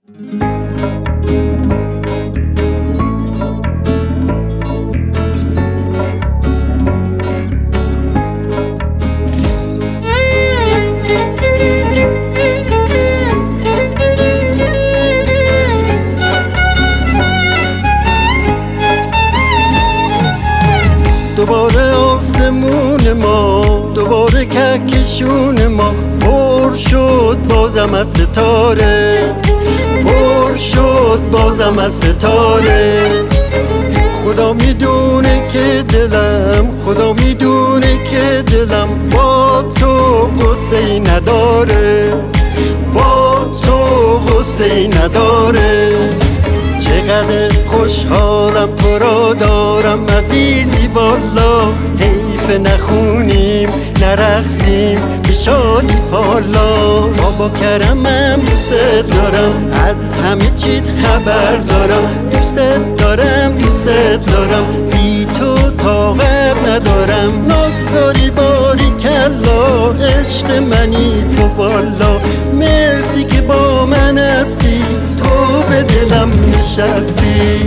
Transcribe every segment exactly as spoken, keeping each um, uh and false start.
دوباره آسمون ما، دوباره کهکشون ما پر شد بازم از ستاره، پر شد بازم از ستاره. خدا میدونه که دلم، خدا میدونه که دلم با تو قصه‌ای نداره، با تو قصه‌ای نداره. چقدر خوشحالم تو را دارم عزیزی والا، حیف نخونیم نرقصیم به شادی حالا. بابا کرمم دوست دارم، از همه چیت خبر دارم، دوست دارم دوست دارم، بی تو طاقت ندارم. ناز داری باری کلا، عشق منی تو والا، مرسی که با من هستی، تو به دلم نشستی.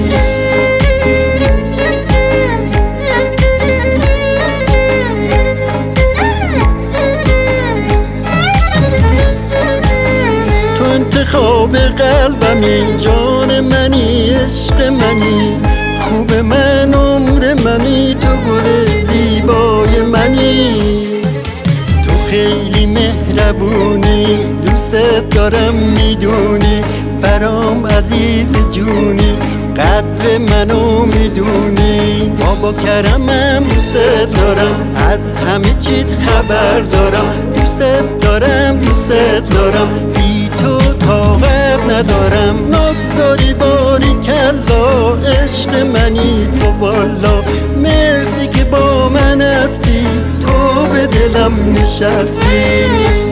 تو انتخاب قلبمی، جان منی، عشق منی، خوب من، عمر منی، تو گل زیبای منی. تو خیلی مهربونی، دوست دارم میدونی، برام عزیز جونی، قدر منو میدونی. بابا کرمم دوست دارم، از همه چیت خبر دارم، دوست دارم دوست دارم، بی تو طاقت ندارم. ناز داری باری کلا، عشق منی تو والا، مرسی که با من هستی، تو به دلم نشستی.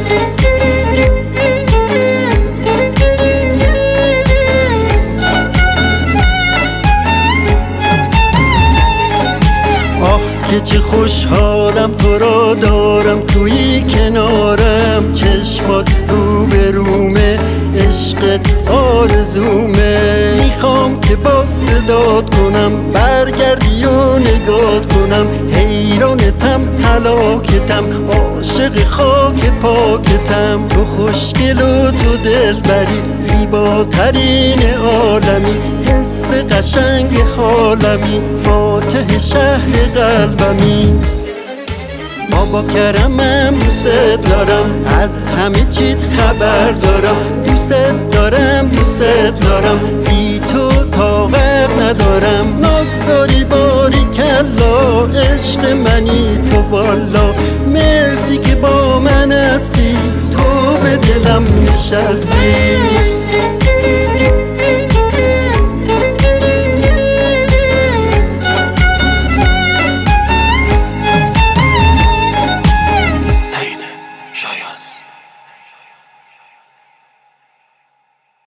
که چه خوشحالم تو را دارم توی کنارم، چشمات رو به رومه، عشقت آرزومه. میخوام که با صدات کنم، برگردی و نگات کنم، حیرانتم هلاکتم، عاشق خاک پاکتم. تو خوشگل و تو دلبری، زیباترین عالمی، حس قشنگ حالمی، فاتح شهر قلبمی. بابا کرمم دوست دارم، از همه چیت خبر دارم، دوست دارم دوست دارم، بی تو طاقت ندارم. ناز داری باری کلا، عشق منی تو والا، مرسی که با من هستی، تو به دلم نشستی.